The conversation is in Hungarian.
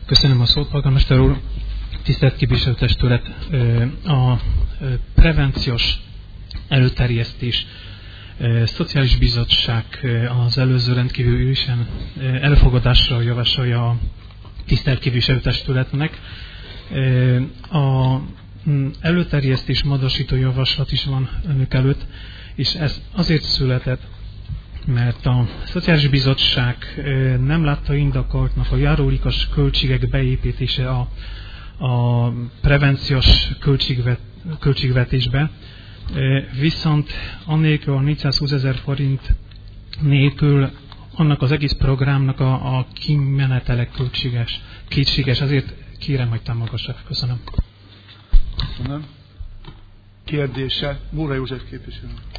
Köszönöm a szót, polgármester úr. Tisztelt képviselőtestület, a prevenciós előterjesztés Szociális Bizottság az előző rendkívüli ülésen elfogadásra javasolja a tisztelt képviselőtestületnek. A előterjesztés módosító javaslat is van önök előtt, és ez azért született, mert a Szociális Bizottság nem látta indokoltnak a járulékos költségek beépítése a prevenciós költségvetésbe, viszont annélkül a 420 000 forint nélkül annak az egész programnak a kimenetele kétséges, azért kérem, hogy támogassák. Köszönöm. Köszönöm. Kérdése, Múra József képviselő.